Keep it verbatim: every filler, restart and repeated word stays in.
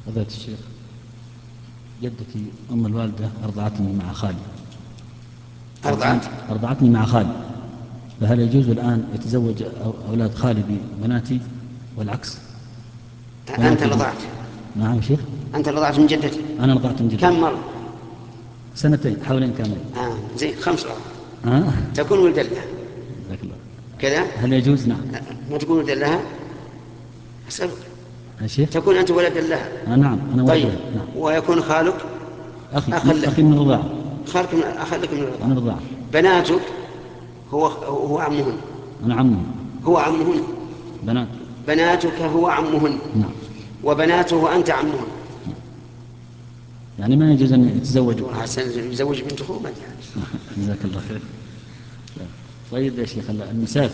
فضيلة الشيخ، جدتي أم الوالدة أرضعتني مع خالي. أرضعت؟ أرضعتني مع خالي، فهل يجوز الآن يتزوج أولاد خالي ببناتي والعكس؟ أنت رضعت؟ نعم شيخ. أنت رضعت من جدتي؟ أنا رضعت من جدتي. كم مرة؟ سنتين حوالين كاملين. آه زين، خمس رضعات. آه. تكون ولدا لها جزاك الله. كذا؟ هل يجوز؟ نعم. ما تكون ولدا لها؟ أسألك. يا شيخ. تكون أنت ولدا لها. آه نعم أنا ولد طيب. لها. نعم. ويكون خالك أخي أخا لك. أخي من الرضاعة. خالك من أخا لك من الرضاعة. من الرضاعة. بناتك هو هو عمهن. أنا عمه. هو عمهن. بنات. بناتك هو عمهن. نعم. وبناته أنت عمهن. يعني ما يجوز أن يتزوجوا. حسن يزوج بنت أخوه ما أدري. جزاك الله خير. طيب يا شيخ المسافر